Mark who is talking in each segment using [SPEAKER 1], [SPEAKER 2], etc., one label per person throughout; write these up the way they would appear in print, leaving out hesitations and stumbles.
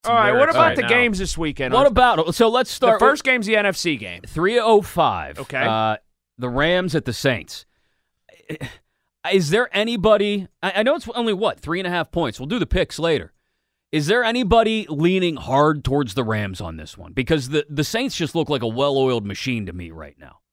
[SPEAKER 1] All right, what about the
[SPEAKER 2] now.
[SPEAKER 1] games this weekend?
[SPEAKER 2] What about, so let's start.
[SPEAKER 1] The first game's the NFC game.
[SPEAKER 2] 3:05.
[SPEAKER 1] Okay.
[SPEAKER 2] The Rams at the Saints. Is there anybody, I know it's only, 3.5 points. We'll do the picks later. Is there anybody leaning hard towards the Rams on this one? Because the Saints just look like a well-oiled machine to me right now.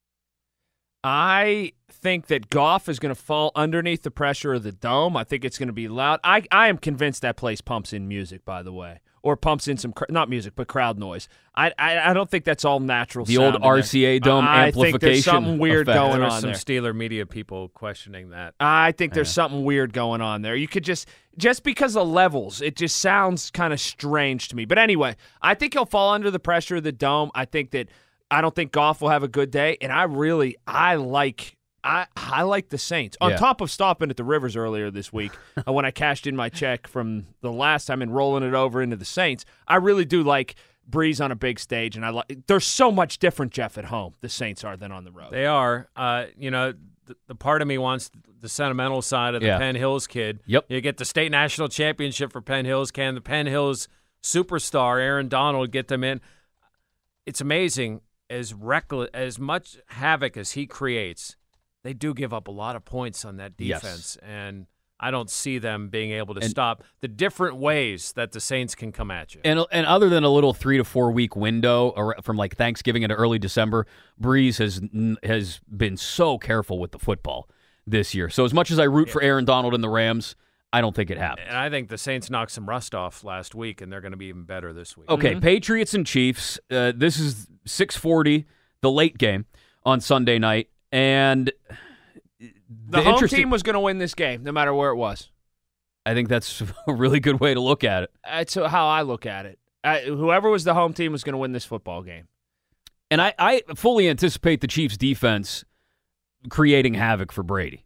[SPEAKER 1] I think that Goff is going to fall underneath the pressure of the dome. I think it's going to be loud. I am convinced that place pumps in music, by the way, or pumps in some not music but crowd noise. I don't think that's all natural.
[SPEAKER 2] The old RCA dome amplification.
[SPEAKER 1] I think there's something weird going on
[SPEAKER 3] there.
[SPEAKER 1] there.
[SPEAKER 3] Some Steeler media people questioning that.
[SPEAKER 1] I think there's something weird going on there. You could just because of levels, it just sounds kind of strange to me. But anyway, I think he'll fall under the pressure of the dome. I don't think Goff will have a good day, and I like the Saints. On top of stopping at the Rivers earlier this week when I cashed in my check from the last time and rolling it over into the Saints, I really do like Breeze on a big stage, and they're so much different, Jeff, at home, the Saints are, than on the road.
[SPEAKER 3] They are. The part of me wants the sentimental side of the Penn Hills kid.
[SPEAKER 2] Yep.
[SPEAKER 3] You get the state national championship for Penn Hills. Can the Penn Hills superstar, Aaron Donald, get them in? It's amazing. As much havoc as he creates, they do give up a lot of points on that defense, and I don't see them being able to stop the different ways that the Saints can come at you.
[SPEAKER 2] And other than a little 3 to 4 week window from like Thanksgiving into early December, Breeze has been so careful with the football this year. So as much as I root for Aaron Donald and the Rams, I don't think it happens.
[SPEAKER 3] And I think the Saints knocked some rust off last week, and they're going to be even better this week.
[SPEAKER 2] Okay, Patriots and Chiefs. This is 6:40, the late game on Sunday night. And
[SPEAKER 1] the home team was going to win this game, no matter where it was.
[SPEAKER 2] I think that's a really good way to look at it.
[SPEAKER 1] That's how I look at it. Whoever was the home team was going to win this football game.
[SPEAKER 2] And I fully anticipate the Chiefs' defense creating havoc for Brady.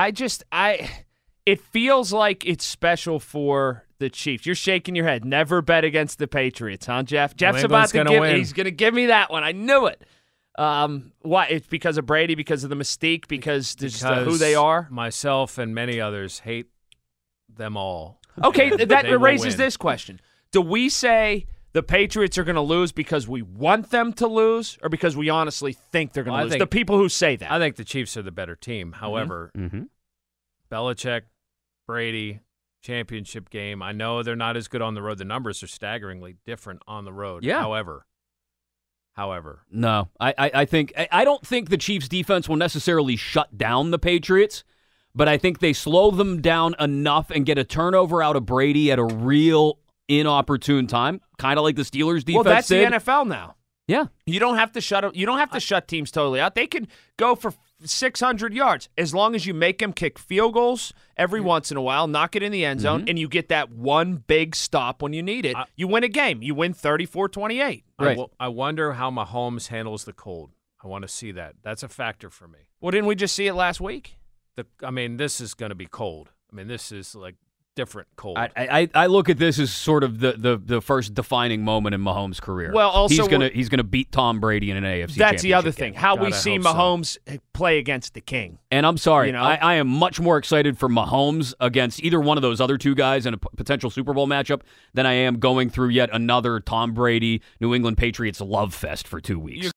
[SPEAKER 2] It
[SPEAKER 1] feels like it's special for the Chiefs. You're shaking your head. Never bet against the Patriots, huh, Jeff? Jeff's about to win. He's going to give me that one. I knew it. Why? It's because of Brady, because of the mystique, because who they are?
[SPEAKER 3] Myself and many others hate them all.
[SPEAKER 1] Okay, that raises this question. Do we say the Patriots are going to lose because we want them to lose, or because we honestly think they're going to lose? The people who say that.
[SPEAKER 3] I think the Chiefs are the better team. However, Belichick, Brady, championship game. I know they're not as good on the road. The numbers are staggeringly different on the road.
[SPEAKER 2] Yeah.
[SPEAKER 3] However.
[SPEAKER 2] No, I don't think the Chiefs' defense will necessarily shut down the Patriots, but I think they slow them down enough and get a turnover out of Brady at a real inopportune time, kind of like the Steelers' defense.
[SPEAKER 1] Well, that's
[SPEAKER 2] did.
[SPEAKER 1] the NFL now.
[SPEAKER 2] Yeah,
[SPEAKER 1] you don't have to shut teams totally out. They can go for 600 yards as long as you make them kick field goals every once in a while, knock it in the end zone, and you get that one big stop when you need it. You win a game. You win 34-28.
[SPEAKER 2] Right.
[SPEAKER 3] I wonder how Mahomes handles the cold. I want to see that. That's a factor for me.
[SPEAKER 1] Well, didn't we just see it last week?
[SPEAKER 3] This is going to be cold. This is like different cold.
[SPEAKER 2] I look at this as sort of the first defining moment in Mahomes' career.
[SPEAKER 1] Well, also
[SPEAKER 2] he's gonna beat Tom Brady in an AFC.
[SPEAKER 1] That's the other thing.
[SPEAKER 2] Game.
[SPEAKER 1] How we see Mahomes play against the King.
[SPEAKER 2] And I'm sorry, I am much more excited for Mahomes against either one of those other two guys in a potential Super Bowl matchup than I am going through yet another Tom Brady New England Patriots love fest for 2 weeks.